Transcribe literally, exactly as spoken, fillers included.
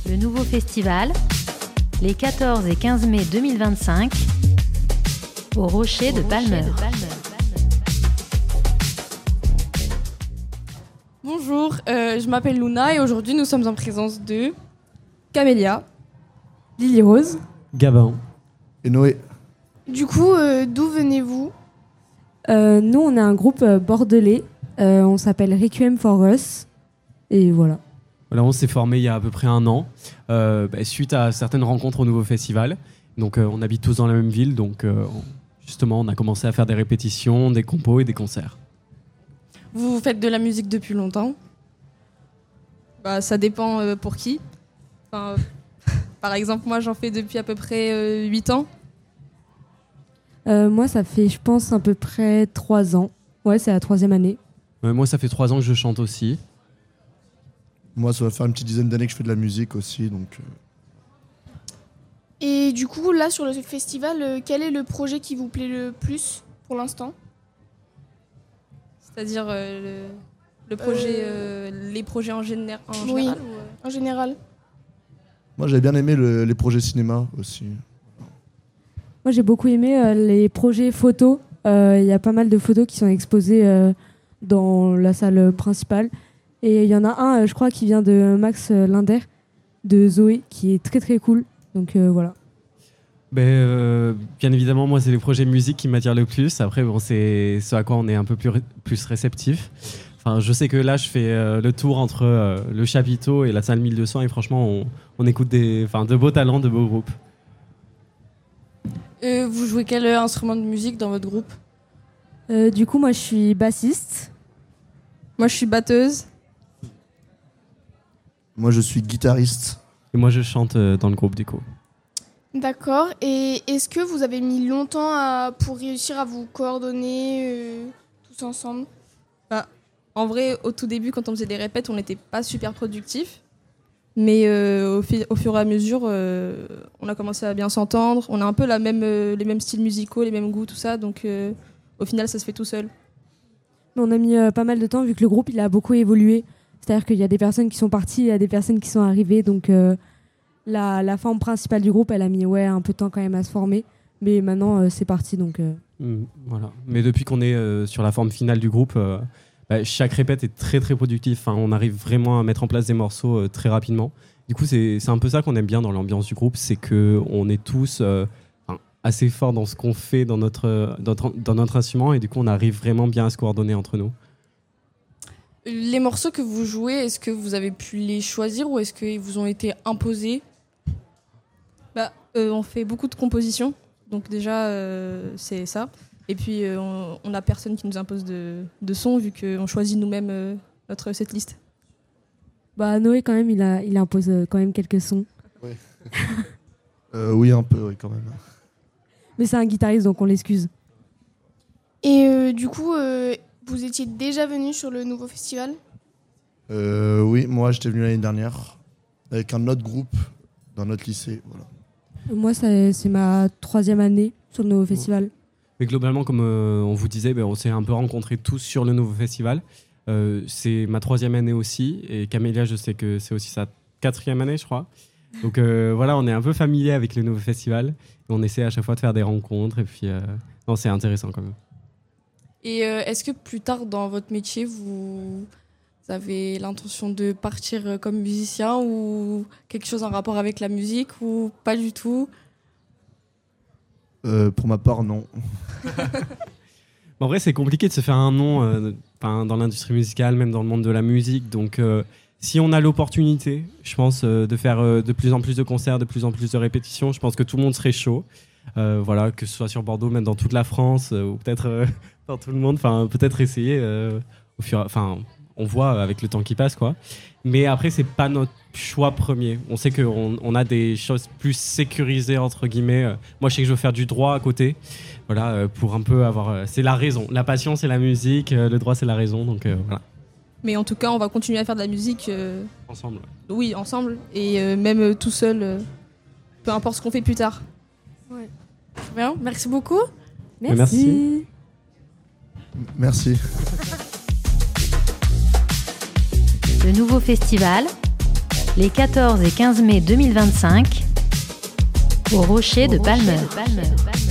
Le nouveau festival, les quatorze et quinze mai deux mille vingt-cinq, au Rocher de Palmer. Bonjour, euh, je m'appelle Luna et aujourd'hui nous sommes en présence de Camélia, Lily Rose, Gabin et Noé. Du coup, euh, d'où venez-vous ? euh, Nous, on est un groupe euh, bordelais. Euh, on s'appelle Requiem for Us. Et voilà. Voilà, on s'est formé il y a à peu près un an, euh, bah, suite à certaines rencontres au nouveau festival. Donc, euh, on habite tous dans la même ville, donc euh, justement, on a commencé à faire des répétitions, des compos et des concerts. Vous faites de la musique depuis longtemps ? Bah, ça dépend euh, pour qui. Enfin, euh, par exemple, moi, j'en fais depuis à peu près euh, huit ans. Euh, moi, ça fait, je pense, à peu près trois ans. Ouais, c'est la troisième année. Euh, moi, ça fait trois ans que je chante aussi. Moi, ça va faire une petite dizaine d'années que je fais de la musique aussi, donc... Euh... Et du coup, là, sur le festival, euh, quel est le projet qui vous plaît le plus pour l'instant ? C'est-à-dire euh, le, le projet, euh... Euh, les projets en, géné- en oui, général ou, euh... en général. Moi, j'avais bien aimé le, les projets cinéma aussi. Moi, j'ai beaucoup aimé euh, les projets photos. Il euh, y a pas mal de photos qui sont exposées euh, dans la salle principale. Et il y en a un, euh, je crois, qui vient de Max Linder, de Zoé, qui est très très cool. Donc euh, voilà. Ben, euh, bien évidemment, moi, c'est les projets musique qui m'attirent le plus. Après, bon, c'est ce à quoi on est un peu plus, ré- plus réceptif. Enfin, je sais que là, je fais euh, le tour entre euh, le chapiteau et la salle mille deux cents et franchement, on, on écoute des, enfin, de beaux talents, de beaux groupes. Euh, vous jouez quel instrument de musique dans votre groupe ? euh, Du coup, moi, je suis bassiste. Moi, je suis batteuse. Moi, je suis guitariste. Et moi, je chante euh, dans le groupe, du coup. D'accord. Et est-ce que vous avez mis longtemps à, pour réussir à vous coordonner euh, tous ensemble ? Bah, en vrai, au tout début, quand on faisait des répètes, on n'était pas super productifs. Mais euh, au, fi- au fur et à mesure, euh, on a commencé à bien s'entendre. On a un peu la même, euh, les mêmes styles musicaux, les mêmes goûts, tout ça. Donc, euh, au final, ça se fait tout seul. On a mis euh, pas mal de temps vu que le groupe il a beaucoup évolué. C'est-à-dire qu'il y a des personnes qui sont parties, il y a des personnes qui sont arrivées. Donc euh, la, la forme principale du groupe, elle a mis ouais, un peu de temps quand même à se former. Mais maintenant, euh, c'est parti. Donc, euh... Mmh, voilà. Mais depuis qu'on est euh, sur la forme finale du groupe, euh, bah, chaque répète est très très productive. Enfin, on arrive vraiment à mettre en place des morceaux euh, très rapidement. Du coup, c'est, c'est un peu ça qu'on aime bien dans l'ambiance du groupe, c'est qu'on est tous euh, assez forts dans ce qu'on fait dans notre, dans, dans notre instrument et du coup, on arrive vraiment bien à se coordonner entre nous. Les morceaux que vous jouez, est-ce que vous avez pu les choisir ou est-ce qu'ils vous ont été imposés ? Bah, euh, on fait beaucoup de compositions, donc déjà, euh, c'est ça. Et puis, euh, on n'a personne qui nous impose de, de son, vu qu'on choisit nous-mêmes euh, notre setlist. bah, Noé, quand même, il, a, il impose euh, quand même quelques sons. Ouais. euh, oui, un peu, oui, quand même. Mais c'est un guitariste, donc on l'excuse. Et euh, du coup, euh, vous étiez déjà venu sur le nouveau festival ? euh, Oui, moi, j'étais venu l'année dernière avec un autre groupe dans notre lycée. Voilà. Moi, ça, c'est ma troisième année sur le nouveau festival. Mais globalement, comme euh, on vous disait, ben, on s'est un peu rencontrés tous sur le nouveau festival. Euh, c'est ma troisième année aussi. Et Camélia, je sais que c'est aussi sa quatrième année, je crois. Donc euh, voilà, on est un peu familier avec le nouveau festival. Et on essaie à chaque fois de faire des rencontres. Et puis, euh, non, c'est intéressant quand même. Et euh, est-ce que plus tard dans votre métier, vous avez l'intention de partir comme musicien ou quelque chose en rapport avec la musique ou pas du tout ? euh, Pour ma part, non. En vrai, c'est compliqué de se faire un nom euh, dans l'industrie musicale, même dans le monde de la musique. Donc, euh, si on a l'opportunité, je pense, euh, de faire euh, de plus en plus de concerts, de plus en plus de répétitions, je pense que tout le monde serait chaud. Euh, voilà, que ce soit sur Bordeaux, même dans toute la France, euh, ou peut-être euh, dans tout le monde. Enfin, peut-être essayer. Euh, au fur, enfin, on voit avec le temps qui passe, quoi. Mais après, c'est pas notre choix premier. On sait qu'on on a des choses plus sécurisées entre guillemets. Euh, moi, je sais que je veux faire du droit à côté. Voilà, euh, pour un peu avoir. Euh, c'est la raison. La passion, c'est la musique. Euh, le droit, c'est la raison. Donc euh, voilà. Mais en tout cas, on va continuer à faire de la musique. Euh, ensemble. Ouais. Oui, ensemble. Et euh, même euh, tout seul, euh, peu importe ce qu'on fait plus tard. Ouais. Bien, merci beaucoup. Merci. Merci. Merci. Le nouveau festival, les quatorze et quinze mai deux mille vingt-cinq au Rocher de Palmer.